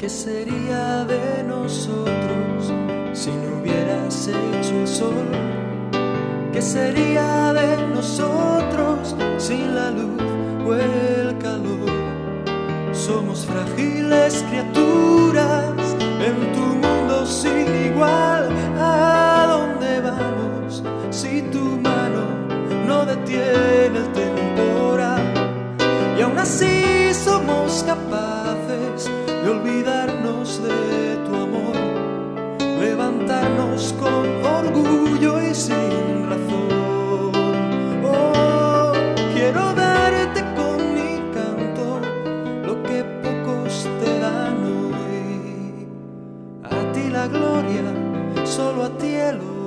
¿Qué sería de nosotros si no hubieras hecho el sol? ¿Qué sería de nosotros sin la luz o el calor? Somos frágiles criaturas en tu mundo sin igual. ¿A dónde vamos si tu mano no detiene el temporal? Y aún así somos capaces de olvidarnos de tu amor, levantarnos con orgullo y sin razón. Oh, quiero darte con mi canto lo que pocos te dan hoy. A ti la gloria, solo a ti el honor.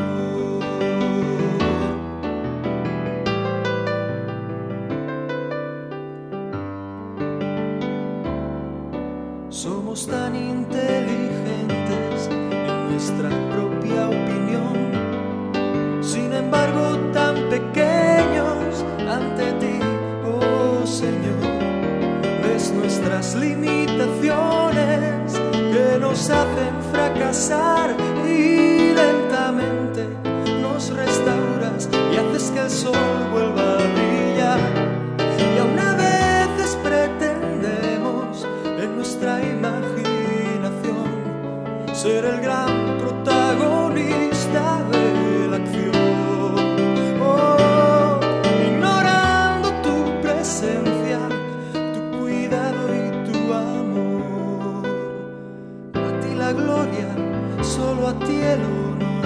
Somos tan inteligentes en nuestra propia opinión, sin embargo tan pequeños ante ti, oh Señor. Ves nuestras limitaciones que nos hacen fracasar y lentamente nos restauras y haces que el sol vuelva a brillar. Y aún a veces pretendemos en nuestra imaginación ser el gran protagonista de la acción. Oh, ignorando tu presencia, tu cuidado y tu amor. A ti la gloria, solo a ti el honor.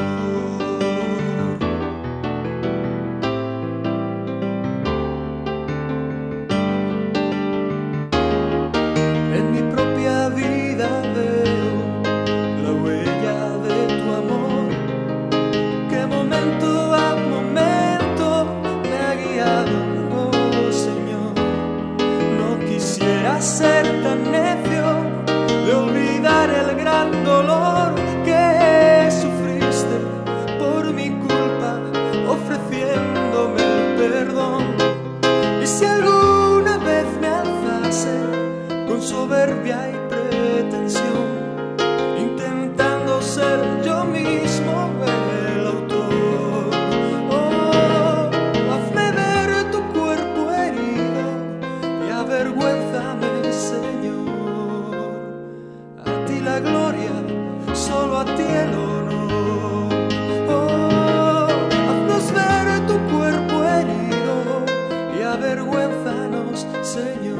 En mi propia vida veo la huella de tu amor, que momento a momento me ha guiado, oh Señor. No quisiera ser tan necio de olvidar el gran dolor que sufriste por mi culpa, ofreciéndome el perdón. Y si alguna vez me alzase con soberbia y pretensión, intentando ser yo mismo el autor, oh, hazme ver tu cuerpo herido y avergüénzame, Señor. A ti la gloria, solo a ti el honor. Oh, haznos ver tu cuerpo herido y avergüénzanos, Señor.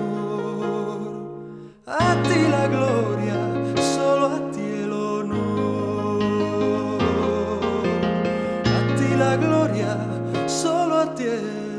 A ti la gloria, solo a ti el honor. A ti la gloria, solo a ti el honor.